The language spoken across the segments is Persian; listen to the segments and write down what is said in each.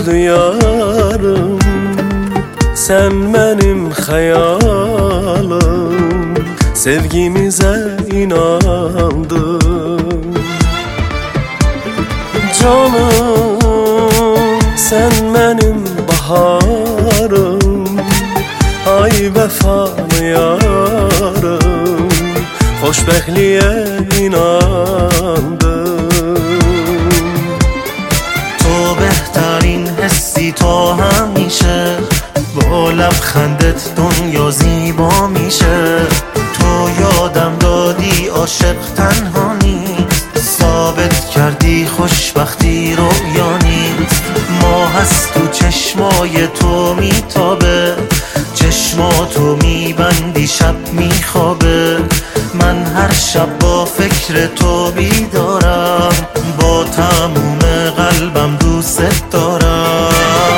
yarım, sen benim hayalim. Sevgimize inandım. Canım, sen benim baharım, ay vefalı yarım. Xoşbəxtliyə inandım. تو بهترین حسی تا همیشه، با لبخندت دنیا زیبا میشه. تو یادم دادی عاشق تنها نیست، ثابت کردی خوشبختی رویا نیست. ماه هست تو چشمای تو میتابه، چشماتو میبندی شب میخوابه. من هر شب با فکر تو بیدارم، با تموم قلبم دوست دارم.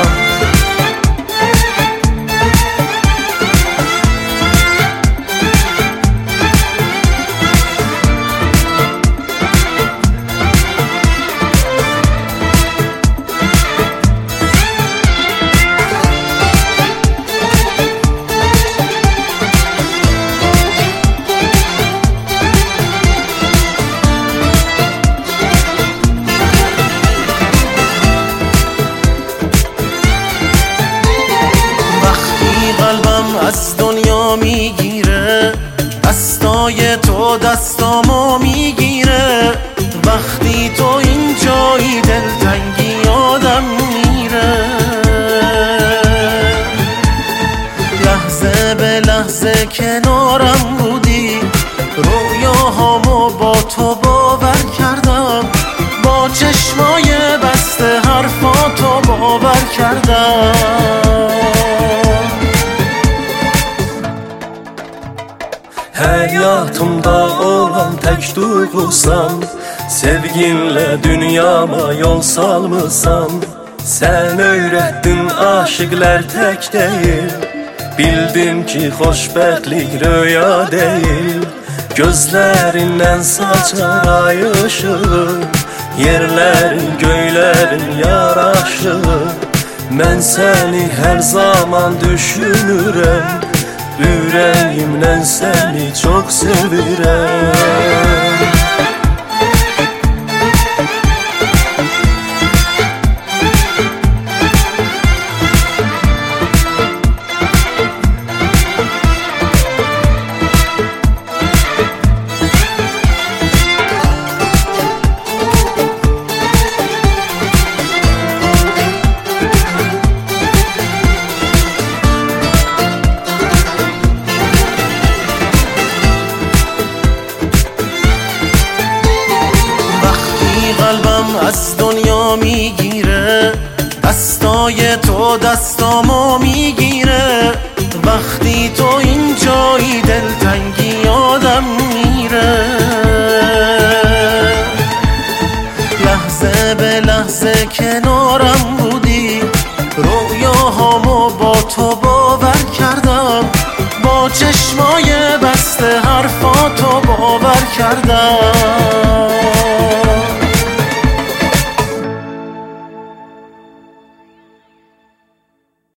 از دنیا میگیره، دستای تو دستامو میگیره. وقتی تو اینجایی دلتنگی یادم میره. لحظه به لحظه کنارم بودی، رویاهامو با تو باور کردم. با چشمای بسته حرفاتو باور کردم. Həyatımda olan tək duyğusan, sevginlə dünyama yol salmısan. Sən öyrətdin aşıqlər tək deyil, bildim ki xoşbəxtlik röya deyil. Gözlərindən saçar ay ışığı, yerlərin göylərin yaraşığı. Mən səni hər zaman düşünürəm, ürəyimdən səni çox sevirəm. قلبم از دنیا میگیره، دستای تو دستامو میگیره. وقتی تو اینجایی دلتنگی یادم میره. لحظه به لحظه کنارم بودی، رویاهامو با تو باور کردم. با چشمای بسته حرفاتو باور کردم.